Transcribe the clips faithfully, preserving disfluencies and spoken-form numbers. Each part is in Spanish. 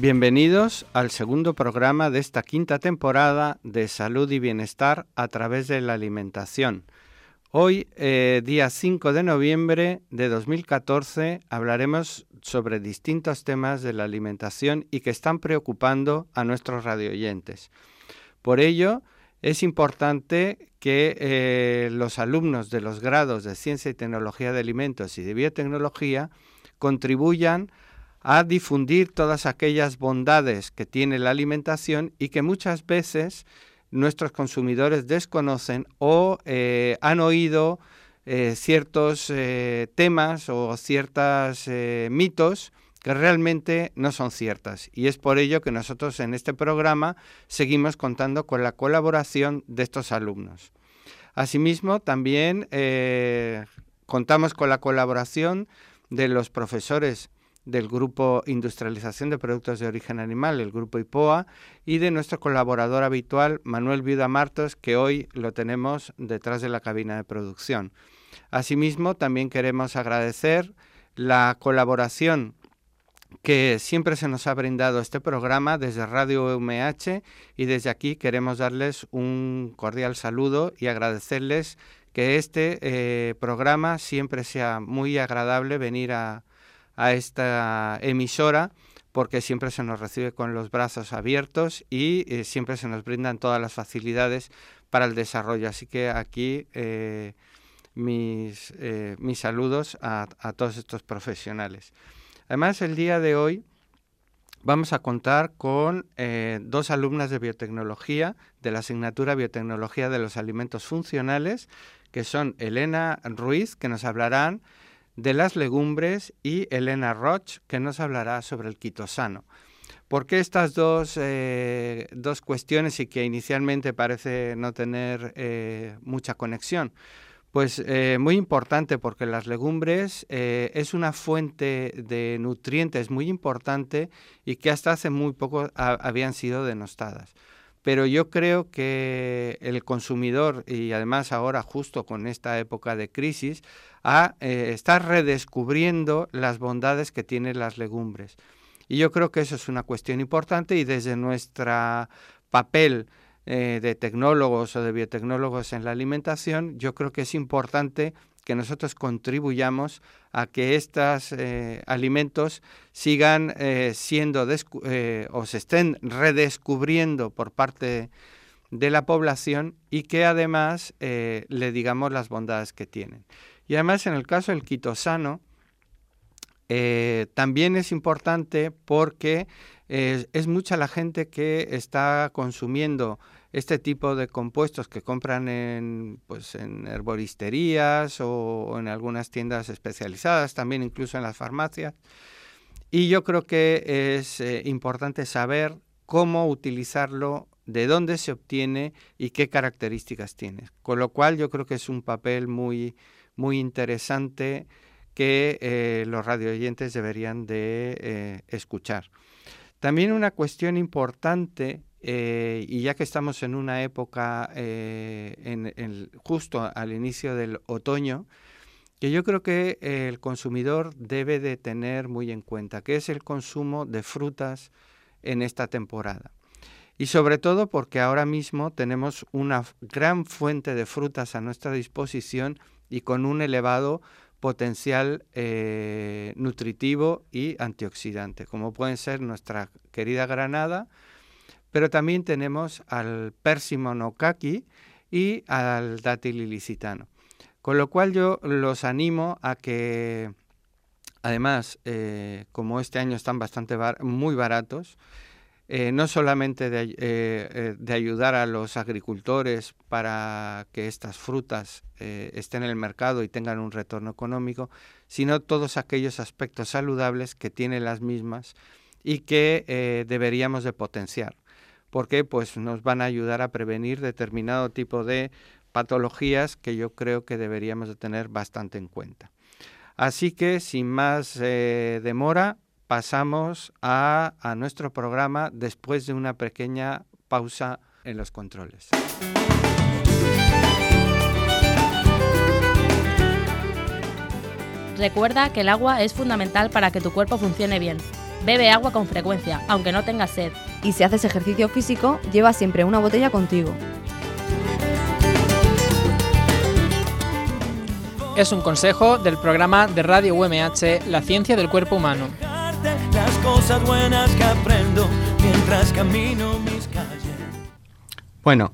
Bienvenidos al segundo programa de esta quinta temporada de Salud y Bienestar a través de la alimentación. Hoy, eh, día cinco de noviembre de dos mil catorce, hablaremos sobre distintos temas de la alimentación y que están preocupando a nuestros radioyentes. Por ello, es importante que eh, los alumnos de los grados de Ciencia y Tecnología de Alimentos y de Biotecnología contribuyan a difundir todas aquellas bondades que tiene la alimentación y que muchas veces nuestros consumidores desconocen o eh, han oído eh, ciertos eh, temas o ciertos eh, mitos que realmente no son ciertas. Y es por ello que nosotros en este programa seguimos contando con la colaboración de estos alumnos. Asimismo, también eh, contamos con la colaboración de los profesores del Grupo Industrialización de Productos de Origen Animal, el Grupo I P O A, y de nuestro colaborador habitual, Manuel Viuda Martos, que hoy lo tenemos detrás de la cabina de producción. Asimismo, también queremos agradecer la colaboración que siempre se nos ha brindado este programa desde Radio U M H, y desde aquí queremos darles un cordial saludo y agradecerles que este eh, programa siempre sea muy agradable venir a a esta emisora, porque siempre se nos recibe con los brazos abiertos y eh, siempre se nos brindan todas las facilidades para el desarrollo. Así que aquí eh, mis, eh, mis saludos a, a todos estos profesionales. Además, el día de hoy vamos a contar con eh, dos alumnas de biotecnología de la asignatura Biotecnología de los Alimentos Funcionales, que son Elena Ruiz, que nos hablarán de las legumbres, y Elena Roch, que nos hablará sobre el quitosano. ¿Por qué estas dos, eh, dos cuestiones y que inicialmente parece no tener eh, mucha conexión? Pues eh, muy importante, porque las legumbres eh, es una fuente de nutrientes muy importante y que hasta hace muy poco a, habían sido denostadas. Pero yo creo que el consumidor, y además ahora justo con esta época de crisis, a, eh, está redescubriendo las bondades que tienen las legumbres. Y yo creo que eso es una cuestión importante, y desde nuestro papel eh, de tecnólogos o de biotecnólogos en la alimentación, yo creo que es importante que nosotros contribuyamos a que estos eh, alimentos sigan eh, siendo descu- eh, o se estén redescubriendo por parte de la población, y que además eh, le digamos las bondades que tienen. Y además, en el caso del quitosano, eh, también es importante porque eh, es mucha la gente que está consumiendo este tipo de compuestos que compran en, pues, en herboristerías o, o en algunas tiendas especializadas, también incluso en las farmacias. Y yo creo que es eh, importante saber cómo utilizarlo, de dónde se obtiene y qué características tiene. Con lo cual yo creo que es un papel muy, muy interesante que eh, los radioyentes deberían de eh, escuchar. También una cuestión importante, eh, y ya que estamos en una época eh, en, en, justo al inicio del otoño, que yo creo que eh, el consumidor debe de tener muy en cuenta, que es el consumo de frutas en esta temporada. Y sobre todo porque ahora mismo tenemos una gran fuente de frutas a nuestra disposición y con un elevado potencial eh, nutritivo y antioxidante, como pueden ser nuestra querida granada, pero también tenemos al pérsimo no kaki y al dátil ilicitano. Con lo cual yo los animo a que, además, eh, como este año están bastante bar- muy baratos, Eh, no solamente de, eh, eh, de ayudar a los agricultores para que estas frutas eh, estén en el mercado y tengan un retorno económico, sino todos aquellos aspectos saludables que tienen las mismas y que eh, deberíamos de potenciar, porque pues, nos van a ayudar a prevenir determinado tipo de patologías que yo creo que deberíamos de tener bastante en cuenta. Así que, sin más eh, demora, pasamos a, a nuestro programa después de una pequeña pausa en los controles. Recuerda que el agua es fundamental para que tu cuerpo funcione bien. Bebe agua con frecuencia, aunque no tengas sed. Y si haces ejercicio físico, lleva siempre una botella contigo. Es un consejo del programa de Radio U M H, La ciencia del cuerpo humano. Las cosas buenas que aprendo mientras camino mis calles. Bueno,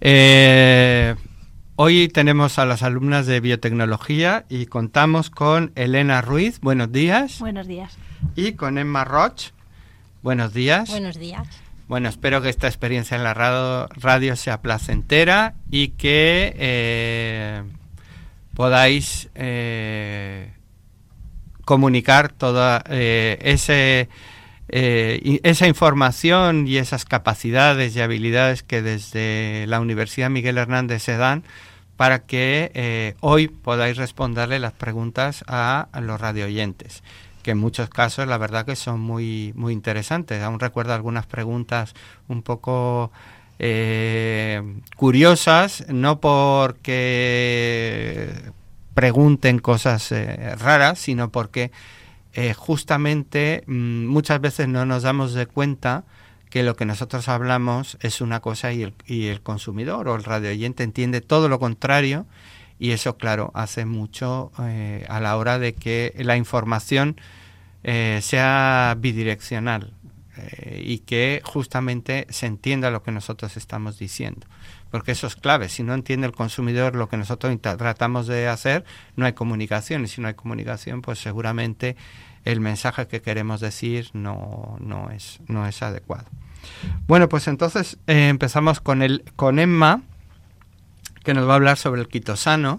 eh, hoy tenemos a las alumnas de biotecnología y contamos con Elena Ruiz. Buenos días. Buenos días. Y con Emma Roch. Buenos días. Buenos días. Bueno, espero que esta experiencia en la radio, radio sea placentera y que eh, podáis eh, comunicar toda eh, ese, eh, esa información y esas capacidades y habilidades que desde la Universidad Miguel Hernández se dan para que eh, hoy podáis responderle las preguntas a, a los radioyentes, que en muchos casos la verdad que son muy muy interesantes. Aún recuerdo algunas preguntas un poco eh, curiosas, no porque pregunten cosas eh, raras, sino porque eh, justamente mmm, muchas veces no nos damos de cuenta que lo que nosotros hablamos es una cosa y el, y el consumidor o el radioyente entiende todo lo contrario. Y eso, claro, hace mucho eh, a la hora de que la información eh, sea bidireccional eh, y que justamente se entienda lo que nosotros estamos diciendo. Porque eso es clave. Si no entiende el consumidor lo que nosotros tratamos de hacer, no hay comunicación. Y si no hay comunicación, pues seguramente el mensaje que queremos decir no, no, es, no es adecuado. Bueno, pues entonces eh, empezamos con, el, con Emma, que nos va a hablar sobre el quitosano.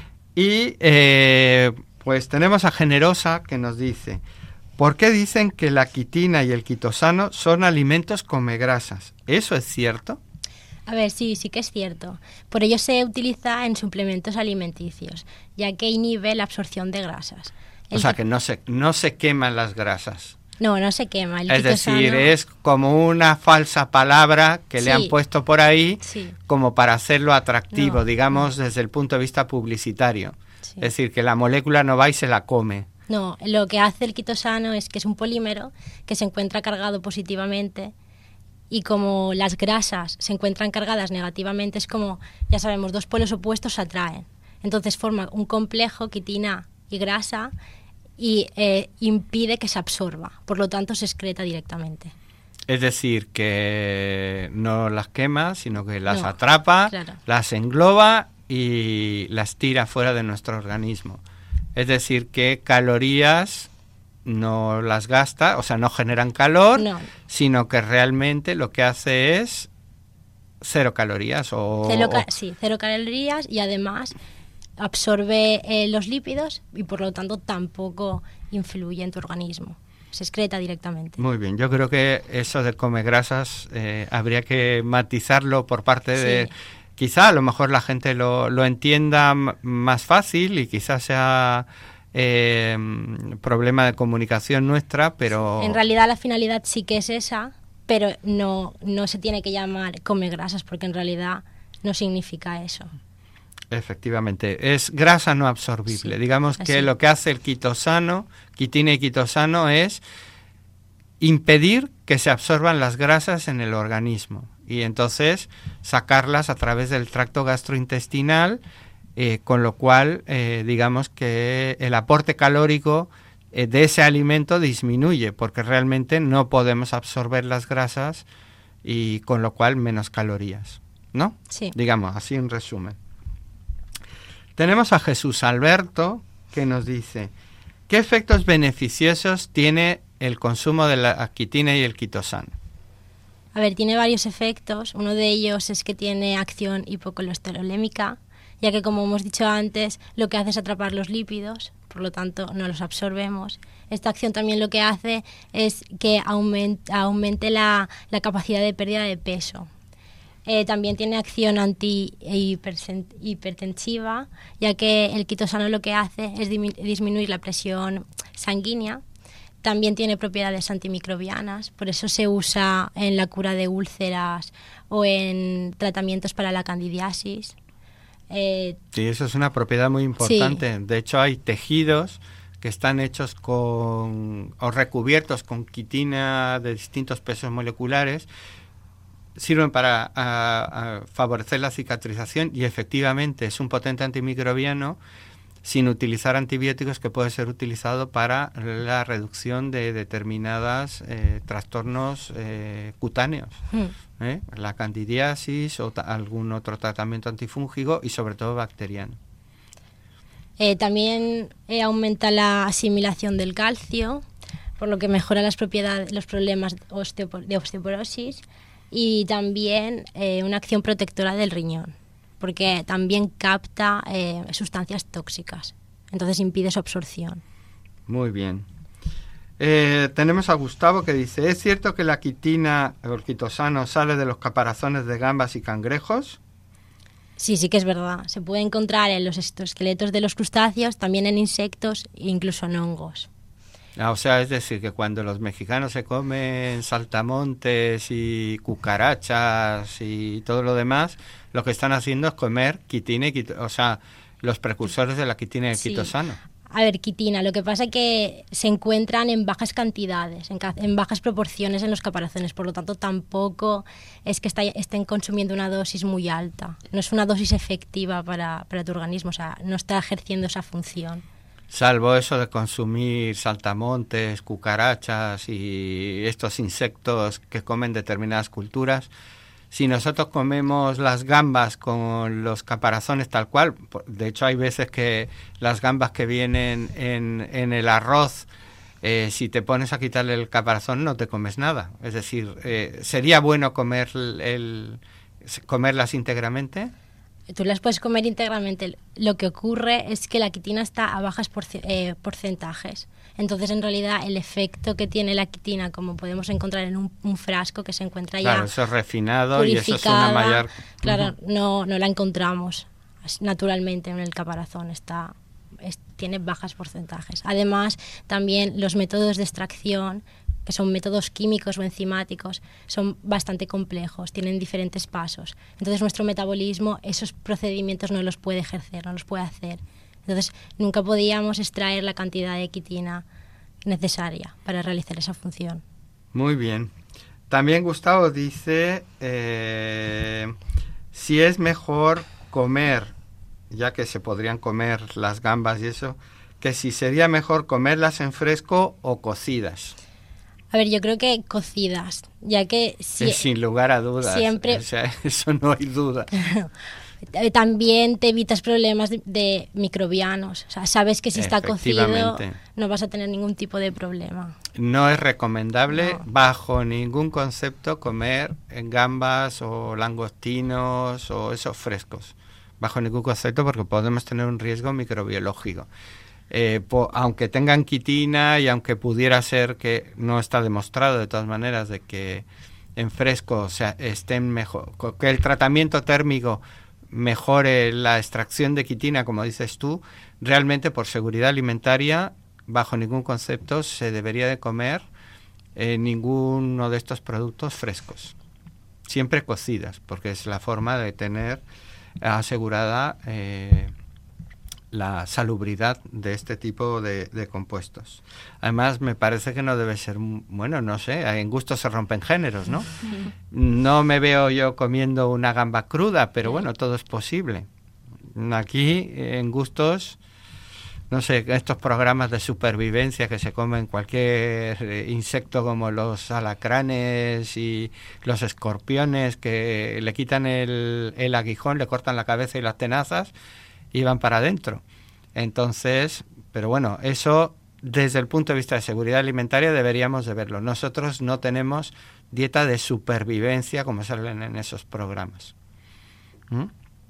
Y eh, pues tenemos a Generosa, que nos dice: ¿por qué dicen que la quitina y el quitosano son alimentos comegrasas? ¿Eso es cierto? A ver, sí, sí que es cierto. Por ello se utiliza en suplementos alimenticios, ya que inhibe la absorción de grasas. El o sea, que... que no se, no se queman las grasas. No, no se quema. El es quitosano... decir, es como una falsa palabra que sí, le han puesto por ahí sí, como para hacerlo atractivo, no, digamos, no. desde el punto de vista publicitario. Sí. Es decir, que la molécula no va y se la come. No, lo que hace el quitosano es que es un polímero que se encuentra cargado positivamente, y como las grasas se encuentran cargadas negativamente, es como, ya sabemos, dos polos opuestos se atraen. Entonces forma un complejo quitina y grasa y eh, impide que se absorba, por lo tanto se excreta directamente. Es decir, que no las quema, sino que las no, atrapa, claro. las engloba y las tira fuera de nuestro organismo. Es decir, que calorías no las gasta, o sea, no generan calor, no. sino que realmente lo que hace es cero calorías. O, cero, ca- sí, cero calorías y además absorbe eh, los lípidos y por lo tanto tampoco influye en tu organismo. Se excreta directamente. Muy bien, yo creo que eso de come grasas eh, habría que matizarlo por parte sí. de... Quizá a lo mejor la gente lo, lo entienda m- más fácil y quizás sea eh, problema de comunicación nuestra, pero... En realidad la finalidad sí que es esa, pero no, no se tiene que llamar come grasas porque en realidad no significa eso. Efectivamente, es grasa no absorbible. Sí, Digamos que así. lo que hace el quitosano, quitina y quitosano, es impedir que se absorban las grasas en el organismo y entonces sacarlas a través del tracto gastrointestinal, eh, con lo cual, eh, digamos que el aporte calórico eh, de ese alimento disminuye porque realmente no podemos absorber las grasas y con lo cual menos calorías, ¿no? Sí. Digamos, así en resumen. Tenemos a Jesús Alberto, que nos dice: ¿qué efectos beneficiosos tiene el consumo de la quitina y el quitosano? A ver, tiene varios efectos. Uno de ellos es que tiene acción hipocolesterolémica, ya que, como hemos dicho antes, lo que hace es atrapar los lípidos, por lo tanto no los absorbemos. Esta acción también lo que hace es que aumente, aumente la, la capacidad de pérdida de peso. Eh, también tiene acción antihipertensiva, ya que el quitosano lo que hace es disminuir la presión sanguínea. También tiene propiedades antimicrobianas, por eso se usa en la cura de úlceras o en tratamientos para la candidiasis. Eh, sí, eso es una propiedad muy importante. Sí. De hecho, hay tejidos que están hechos con o recubiertos con quitina de distintos pesos moleculares, sirven para a, a favorecer la cicatrización y efectivamente es un potente antimicrobiano sin utilizar antibióticos, que puede ser utilizado para la reducción de determinadas eh, trastornos eh, cutáneos, mm. ¿eh? la candidiasis o ta- algún otro tratamiento antifúngico y sobre todo bacteriano. Eh, también eh, aumenta la asimilación del calcio, por lo que mejora las propiedades, los problemas osteopor- de osteoporosis y también eh, una acción protectora del riñón, porque también capta eh, sustancias tóxicas, entonces impide su absorción. Muy bien. Eh, tenemos a Gustavo que dice, ¿es cierto que la quitina o el quitosano sale de los caparazones de gambas y cangrejos? Sí, sí que es verdad. Se puede encontrar en los esqueletos de los crustáceos, también en insectos e incluso en hongos. Ah, o sea, es decir, que cuando los mexicanos se comen saltamontes y cucarachas y todo lo demás, lo que están haciendo es comer quitina y quito, o sea, los precursores de la quitina y el Sí. quitosano. A ver, quitina, lo que pasa es que se encuentran en bajas cantidades, en, ca- en bajas proporciones en los caparazones, por lo tanto tampoco es que está- estén consumiendo una dosis muy alta. No es una dosis efectiva para, para tu organismo, o sea, no está ejerciendo esa función. Salvo eso de consumir saltamontes, cucarachas y estos insectos que comen determinadas culturas. Si nosotros comemos las gambas con los caparazones tal cual, de hecho hay veces que las gambas que vienen en, en el arroz, eh, si te pones a quitarle el caparazón no te comes nada. Es decir, eh, ¿sería bueno comer el, el, comerlas íntegramente? Tú las puedes comer íntegramente. Lo que ocurre es que la quitina está a bajas porci- eh, porcentajes. Entonces, en realidad, el efecto que tiene la quitina, como podemos encontrar en un, un frasco que se encuentra ya claro, eso es refinado y eso es una purificada, mayor... claro, Uh-huh. no, no la encontramos naturalmente en el caparazón. Está, es, tiene bajos porcentajes. Además, también los métodos de extracción, que son métodos químicos o enzimáticos, son bastante complejos, tienen diferentes pasos. Entonces nuestro metabolismo esos procedimientos no los puede ejercer, no los puede hacer. Entonces nunca podíamos extraer la cantidad de quitina necesaria para realizar esa función. Muy bien. También Gustavo dice eh, si es mejor comer, ya que se podrían comer las gambas y eso, que si sería mejor comerlas en fresco o cocidas. A ver, yo creo que cocidas, ya que si, eh, sin lugar a dudas. Siempre, o sea, eso no hay duda. También te evitas problemas de, de microbianos. O sea, sabes que si está cocido no vas a tener ningún tipo de problema. No es recomendable no. bajo ningún concepto comer gambas o langostinos o esos frescos. Bajo ningún concepto, porque podemos tener un riesgo microbiológico. Eh, po, aunque tengan quitina y aunque pudiera ser que no está demostrado de todas maneras de que en fresco o sea, estén mejor, que el tratamiento térmico mejore la extracción de quitina, como dices tú, realmente por seguridad alimentaria bajo ningún concepto se debería de comer eh, ninguno de estos productos frescos, siempre cocidas, porque es la forma de tener asegurada eh, la salubridad de este tipo de, de compuestos. Además, me parece que no debe ser, bueno, no sé, en gusto se rompen géneros, ¿no? No me veo yo comiendo una gamba cruda, pero bueno, todo es posible. Aquí, en gustos, no sé, estos programas de supervivencia que se comen cualquier insecto como los alacranes y los escorpiones, que le quitan el, el aguijón, le cortan la cabeza y las tenazas, y van para adentro. Entonces, pero bueno, eso desde el punto de vista de seguridad alimentaria deberíamos de verlo. Nosotros no tenemos dieta de supervivencia como salen en esos programas. ¿Mm?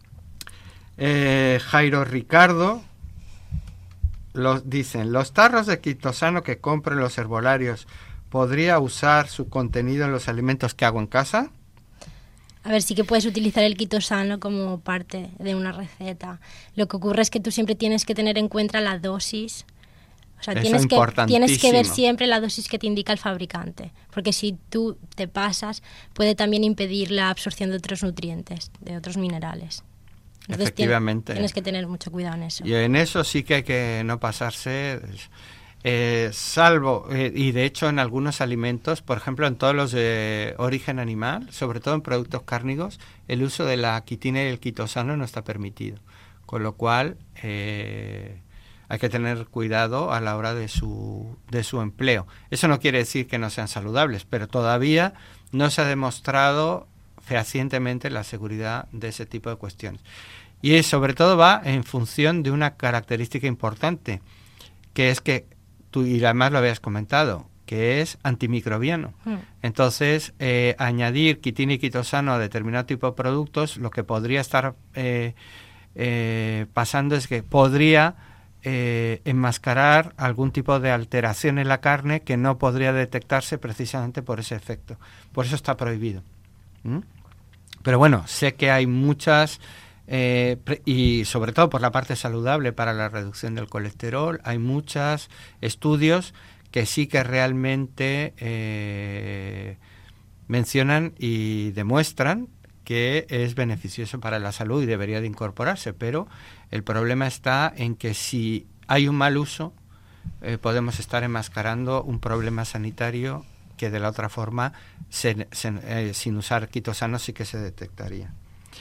Eh, Jairo Ricardo los, dicen, los tarros de quitosano que compro en los herbolarios, ¿podría usar su contenido en los alimentos que hago en casa? A ver, sí que puedes utilizar el quitosano como parte de una receta. Lo que ocurre es que tú siempre tienes que tener en cuenta la dosis. O sea, Eso tienes que, tienes que ver importantísimo. siempre la dosis que te indica el fabricante. Porque si tú te pasas, puede también impedir la absorción de otros nutrientes, de otros minerales. Entonces efectivamente. Tienes que tener mucho cuidado en eso. Y en eso sí que hay que no pasarse, eh, salvo, eh, y de hecho en algunos alimentos, por ejemplo en todos los de origen animal, sobre todo en productos cárnicos, el uso de la quitina y el quitosano no está permitido. Con lo cual eh, hay que tener cuidado a la hora de su, de su empleo. Eso no quiere decir que no sean saludables, pero todavía no se ha demostrado fehacientemente la seguridad de ese tipo de cuestiones. Y sobre todo va en función de una característica importante, que es que, tú y además lo habías comentado, que es antimicrobiano. Mm. Entonces, eh, añadir quitina y quitosano a determinado tipo de productos, lo que podría estar eh, eh, pasando es que podría eh, enmascarar algún tipo de alteración en la carne que no podría detectarse precisamente por ese efecto. Por eso está prohibido. ¿Mm? Pero bueno, sé que hay muchas, eh, pre- y sobre todo por la parte saludable para la reducción del colesterol, hay muchos estudios que sí que realmente eh, mencionan y demuestran que es beneficioso para la salud y debería de incorporarse, pero el problema está en que si hay un mal uso, eh, podemos estar enmascarando un problema sanitario que de la otra forma, se, se, eh, sin usar quitosano, sí que se detectaría.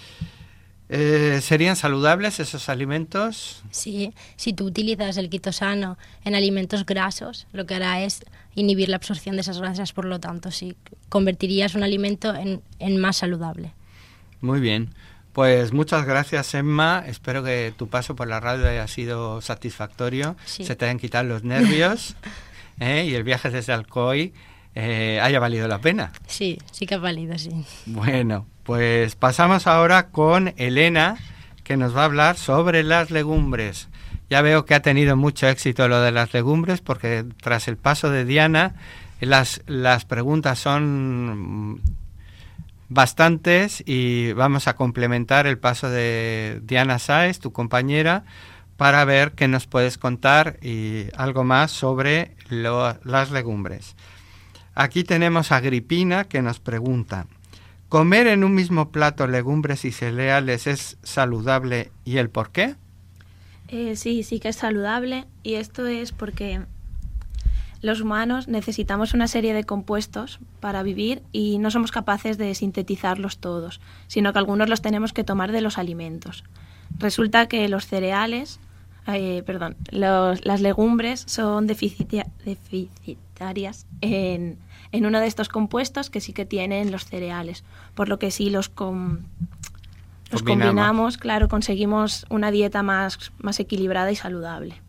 Eh, ¿Serían saludables esos alimentos? Sí, si tú utilizas el quitosano en alimentos grasos, lo que hará es inhibir la absorción de esas grasas, por lo tanto, sí, convertirías un alimento en, en más saludable. Muy bien. Pues muchas gracias, Emma. Espero que tu paso por la radio haya sido satisfactorio. Sí. Se te hayan quitado los nervios ¿eh? y el viaje desde Alcoy eh, haya valido la pena. Sí, sí que ha valido, sí. Bueno, pues pasamos ahora con Elena, que nos va a hablar sobre las legumbres. Ya veo que ha tenido mucho éxito lo de las legumbres, porque tras el paso de Diana, las, las preguntas son bastantes y vamos a complementar el paso de Diana Sáez, tu compañera, para ver qué nos puedes contar y algo más sobre lo, las legumbres. Aquí tenemos a Agripina, que nos pregunta: ¿comer en un mismo plato legumbres y cereales es saludable y el por qué? Eh, sí, sí que es saludable, y esto es porque los humanos necesitamos una serie de compuestos para vivir y no somos capaces de sintetizarlos todos, sino que algunos los tenemos que tomar de los alimentos. Resulta que los cereales, eh, perdón, los, las legumbres son deficitia, deficitarias en, en uno de estos compuestos que sí que tienen los cereales, por lo que si los, com, los combinamos. combinamos, claro, conseguimos una dieta más, más equilibrada y saludable.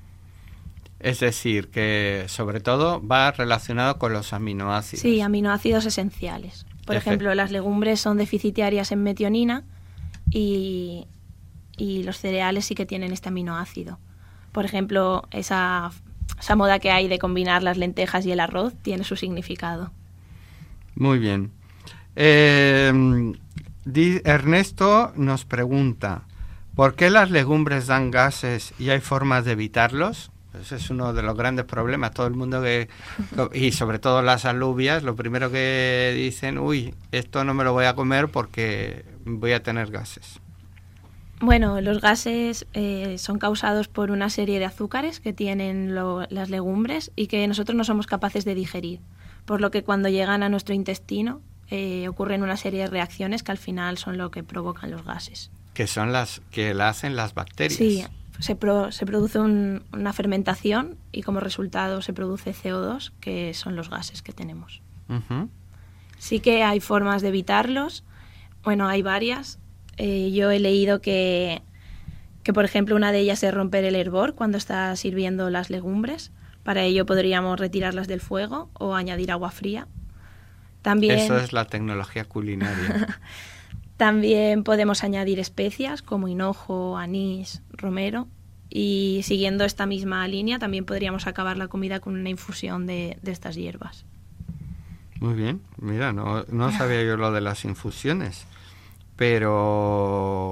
Es decir, que sobre todo va relacionado con los aminoácidos. Sí, aminoácidos esenciales. Por Efe- ejemplo, las legumbres son deficitarias en metionina y, y los cereales sí que tienen este aminoácido. Por ejemplo, esa, esa moda que hay de combinar las lentejas y el arroz tiene su significado. Muy bien. Eh, Di- Ernesto nos pregunta: ¿por qué las legumbres dan gases y hay formas de evitarlos? Ese es uno de los grandes problemas. Todo el mundo que, y sobre todo las alubias, lo primero que dicen: uy, esto no me lo voy a comer porque voy a tener gases. Bueno, los gases eh, son causados por una serie de azúcares que tienen lo, las legumbres y que nosotros no somos capaces de digerir, por lo que cuando llegan a nuestro intestino eh, ocurren una serie de reacciones que al final son lo que provocan los gases. Que son las que la hacen las bacterias. Sí. Se, pro, se produce un, una fermentación y como resultado se produce C O dos, que son los gases que tenemos. Uh-huh. Sí que hay formas de evitarlos. Bueno, hay varias. Eh, yo he leído que, que, por ejemplo, una de ellas es romper el hervor cuando estás hirviendo las legumbres. Para ello podríamos retirarlas del fuego o añadir agua fría. También, eso es la tecnología culinaria. También podemos añadir especias como hinojo, anís, romero, y siguiendo esta misma línea también podríamos acabar la comida con una infusión de, de estas hierbas. Muy bien, mira, no, no sabía yo lo de las infusiones, pero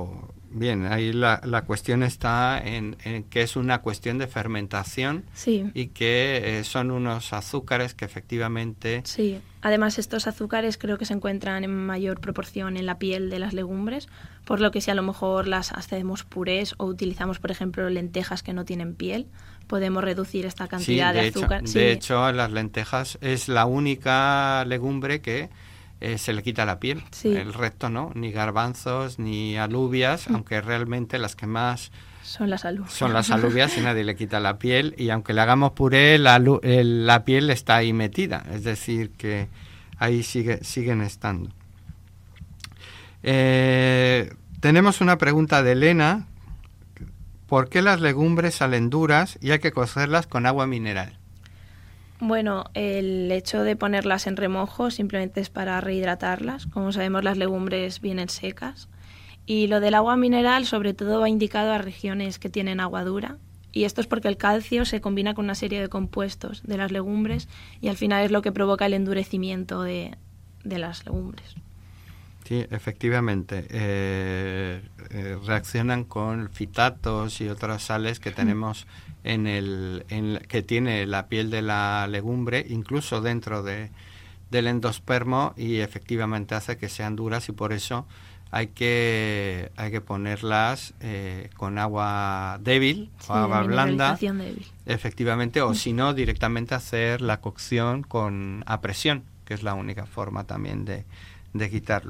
Bien, ahí la, la cuestión está en, en que es una cuestión de fermentación Sí. y que eh, son unos azúcares que efectivamente... Sí, además estos azúcares creo que se encuentran en mayor proporción en la piel de las legumbres, por lo que si a lo mejor las hacemos purés o utilizamos, por ejemplo, lentejas que no tienen piel, podemos reducir esta cantidad sí, de de hecho, azúcar. De Sí. hecho, las lentejas es la única legumbre que eh, se le quita la piel. Sí. El resto no, ni garbanzos, ni alubias, mm. aunque realmente las que más... Son las alubias. Son las alubias y nadie le quita la piel, y aunque le hagamos puré, la, el, la piel está ahí metida, es decir, que ahí sigue, siguen estando. Eh, tenemos una pregunta de Elena. ¿Por qué las legumbres salen duras y hay que cocerlas con agua mineral? Bueno, el hecho de ponerlas en remojo simplemente es para rehidratarlas. Como sabemos, las legumbres vienen secas. Y lo del agua mineral sobre todo va indicado a regiones que tienen agua dura. Y esto es porque el calcio se combina con una serie de compuestos de las legumbres y al final es lo que provoca el endurecimiento de, de las legumbres. Sí, efectivamente. Eh, eh, reaccionan con fitatos y otras sales que tenemos en el en, que tiene la piel de la legumbre, incluso dentro de, del endospermo, y efectivamente hace que sean duras, y por eso hay que hay que ponerlas eh, con agua débil, sí, o agua blanda, débil. Efectivamente, o si no, directamente hacer la cocción con a presión, que es la única forma también de, de quitarlo.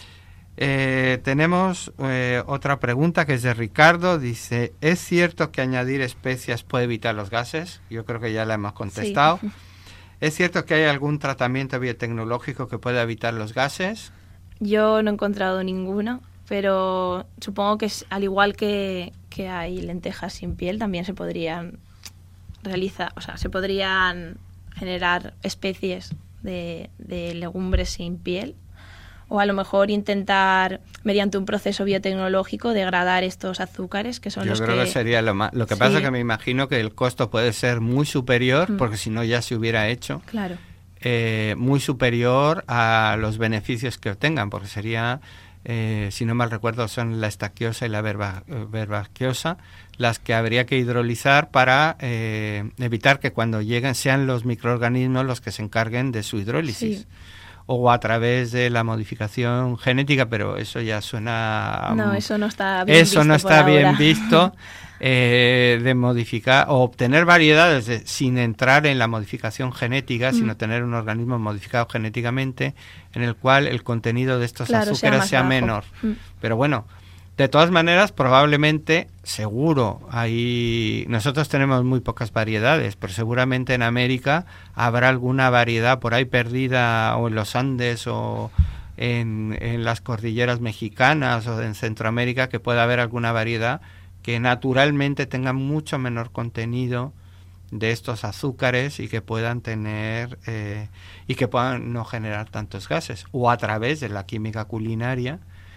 Eh, tenemos eh, otra pregunta que es de Ricardo. Dice, ¿es cierto que añadir especias puede evitar los gases? Yo creo que ya la hemos contestado. Sí. ¿Es cierto que hay algún tratamiento biotecnológico que pueda evitar los gases? Yo no he encontrado ninguno, pero supongo que es, al igual que, que hay lentejas sin piel, también se podrían realizar, o sea, se podrían generar especies de, de legumbres sin piel, o a lo mejor intentar, mediante un proceso biotecnológico, degradar estos azúcares, que son Yo los que... Yo creo que sería lo más... Lo que sí. pasa es que me imagino que el costo puede ser muy superior, mm. porque si no ya se hubiera hecho. Claro. Eh, muy superior a los beneficios que obtengan, porque sería, eh, si no mal recuerdo, son la estaquiosa y la verba, verbasquiosa las que habría que hidrolizar para eh, evitar que cuando lleguen sean los microorganismos los que se encarguen de su hidrólisis. Sí. O a través de la modificación genética, pero eso ya suena... No, eso no está bien eso visto no está bien ahora. visto, eh, de modificar o obtener variedades de, sin entrar en la modificación genética, mm. sino tener un organismo modificado genéticamente en el cual el contenido de estos claro, azúcares sea, sea menor. Mm. Pero bueno, de todas maneras, probablemente, seguro, hay nosotros tenemos muy pocas variedades, pero seguramente en América habrá alguna variedad por ahí perdida, o en los Andes, o en, en las cordilleras mexicanas, o en Centroamérica, que pueda haber alguna variedad que naturalmente tenga mucho menor contenido de estos azúcares y que puedan tener eh, y que puedan no generar tantos gases, o a través de la química culinaria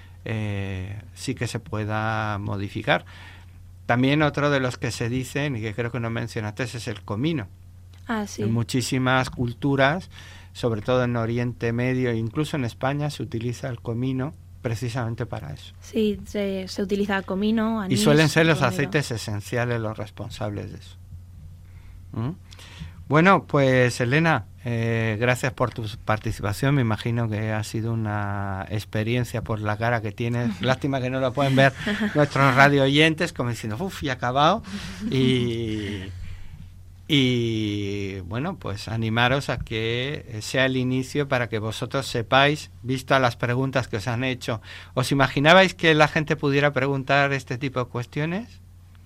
Eh, sí que se pueda modificar. También otro de los que se dicen, y que creo que no mencionaste, es el comino. Ah, sí. En muchísimas culturas, sobre todo en Oriente Medio e incluso en España, se utiliza el comino precisamente para eso. Sí, se, se utiliza comino, anís... Y suelen ser los romero. aceites esenciales los responsables de eso. ¿Mm? Bueno, pues Elena, eh, gracias por tu participación. Me imagino que ha sido una experiencia por la cara que tienes. Lástima que no lo pueden ver nuestros radio oyentes, como diciendo, uff, ya he acabado. Y, y bueno, pues animaros a que sea el inicio para que vosotros sepáis, visto las preguntas que os han hecho. ¿Os imaginabais que la gente pudiera preguntar este tipo de cuestiones?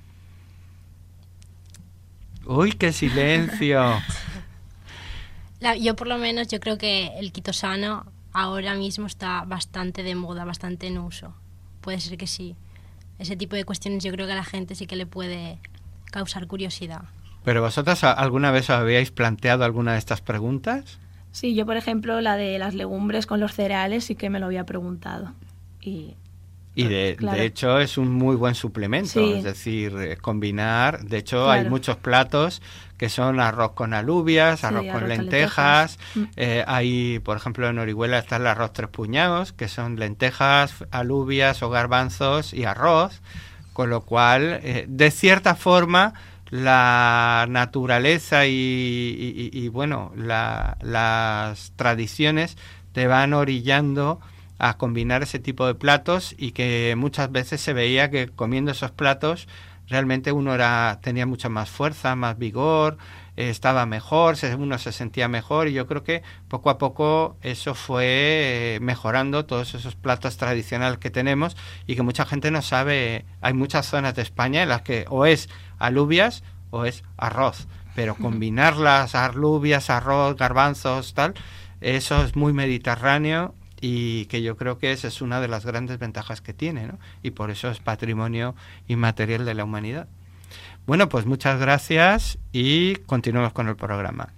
¡Uy, qué silencio! La, yo por lo menos, yo creo que el quitosano ahora mismo está bastante de moda, bastante en uso. Puede ser que sí. Ese tipo de cuestiones yo creo que a la gente sí que le puede causar curiosidad. ¿Pero vosotras alguna vez os habíais planteado alguna de estas preguntas? Sí, yo por ejemplo la de las legumbres con los cereales sí que me lo había preguntado. Y... Y de, Claro. de hecho es un muy buen suplemento, Sí. es decir, eh, combinar, de hecho Claro. hay muchos platos que son arroz con alubias, Sí, arroz arroz con con lentejas, lentejas. Mm. eh, hay, por ejemplo, en Orihuela está el arroz tres puñados, que son lentejas, alubias o garbanzos y arroz, con lo cual, eh, de cierta forma, la naturaleza y, y- y, y, bueno, la- las tradiciones te van orillando a combinar ese tipo de platos, y que muchas veces se veía que comiendo esos platos realmente uno era tenía mucha más fuerza, más vigor, eh, estaba mejor, se, uno se sentía mejor, y yo creo que poco a poco eso fue eh, mejorando todos esos platos tradicionales que tenemos y que mucha gente no sabe. Hay muchas zonas de España en las que o es alubias o es arroz, pero combinar las alubias, arroz, garbanzos, tal, eso es muy mediterráneo, y que yo creo que esa es una de las grandes ventajas que tiene, ¿no? Y por eso es patrimonio inmaterial de la humanidad. Bueno, pues muchas gracias y continuamos con el programa.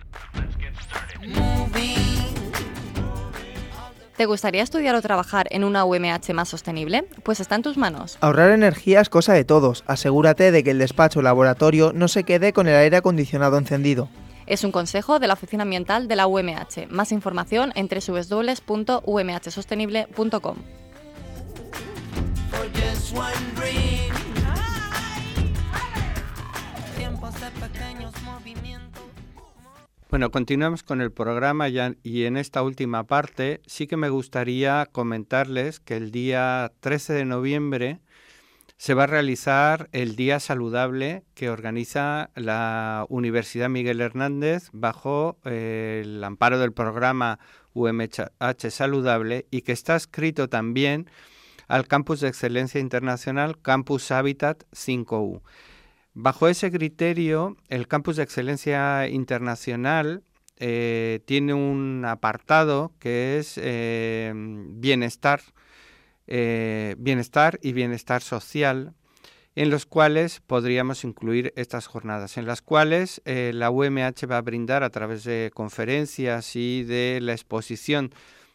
¿Te gustaría estudiar o trabajar en una U M H más sostenible? Pues está en tus manos. Ahorrar energía es cosa de todos. Asegúrate de que el despacho o laboratorio no se quede con el aire acondicionado encendido. Es un consejo de la Oficina Ambiental de la U M H. Más información en doble u doble u doble u punto u m h sostenible punto com. Bueno, continuamos con el programa ya, y en esta última parte sí que me gustaría comentarles que el día trece de noviembre se va a realizar el Día Saludable que organiza la Universidad Miguel Hernández bajo eh, el amparo del programa U M H Saludable, y que está adscrito también al Campus de Excelencia Internacional Campus Habitat cinco U. Bajo ese criterio, el Campus de Excelencia Internacional eh, tiene un apartado que es eh, bienestar, eh, bienestar y bienestar social, en los cuales podríamos incluir estas jornadas, en las cuales eh, la U M H va a brindar a través de conferencias y de la exposición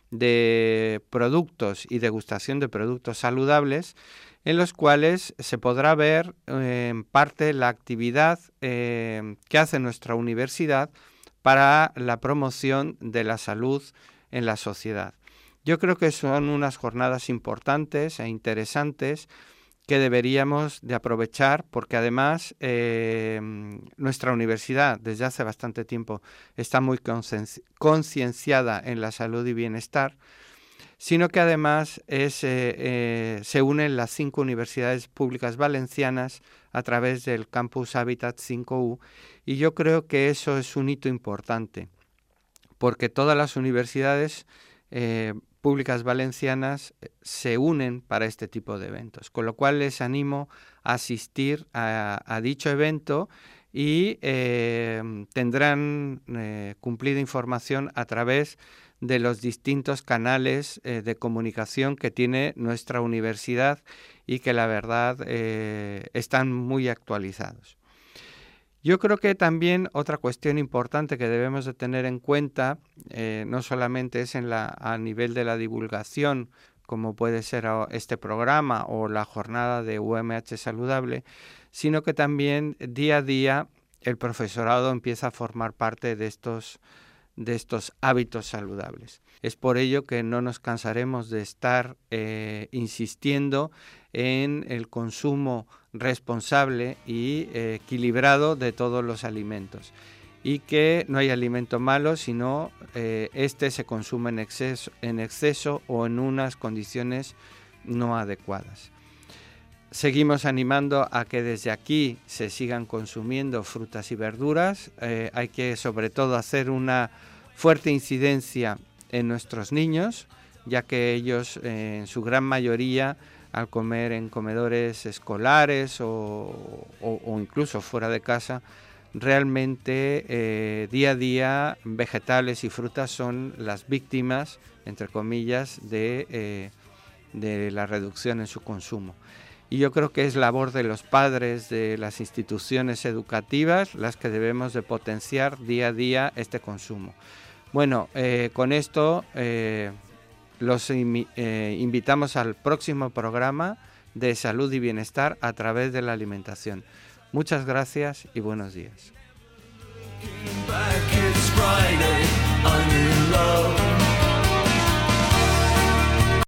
de productos y degustación de productos saludables, en los cuales se podrá ver eh, en parte la actividad eh, que hace nuestra universidad para la promoción de la salud en la sociedad. Yo creo que son unas jornadas importantes e interesantes que deberíamos de aprovechar, porque además eh, nuestra universidad desde hace bastante tiempo está muy concienciada en la salud y bienestar, sino que además es, eh, eh, se unen las cinco universidades públicas valencianas a través del Campus Habitat cinco U, y yo creo que eso es un hito importante, porque todas las universidades eh, públicas valencianas se unen para este tipo de eventos, con lo cual les animo a asistir a, a dicho evento y eh, tendrán eh, cumplida información a través de los distintos canales eh, de comunicación que tiene nuestra universidad, y que la verdad eh, están muy actualizados. Yo creo que también otra cuestión importante que debemos de tener en cuenta, eh, no solamente es en la, a nivel de la divulgación, como puede ser este programa o la jornada de U M H Saludable, sino que también día a día el profesorado empieza a formar parte de estos de estos hábitos saludables. Es por ello que no nos cansaremos de estar eh, insistiendo en el consumo responsable y eh, equilibrado de todos los alimentos, y que no hay alimento malo, sino eh, este se consume en exceso, en exceso o en unas condiciones no adecuadas. Seguimos animando a que desde aquí se sigan consumiendo frutas y verduras. Eh, hay que sobre todo hacer una fuerte incidencia en nuestros niños, ya que ellos eh, en su gran mayoría al comer en comedores escolares o, o, o incluso fuera de casa, realmente eh, día a día vegetales y frutas son las víctimas, entre comillas, de, eh, de la reducción en su consumo. Y yo creo que es labor de los padres, de las instituciones educativas, las que debemos de potenciar día a día este consumo. Bueno, eh, con esto eh, los invi- eh, invitamos al próximo programa de salud y bienestar a través de la alimentación. Muchas gracias y buenos días. Back, it's Friday, I'm in love.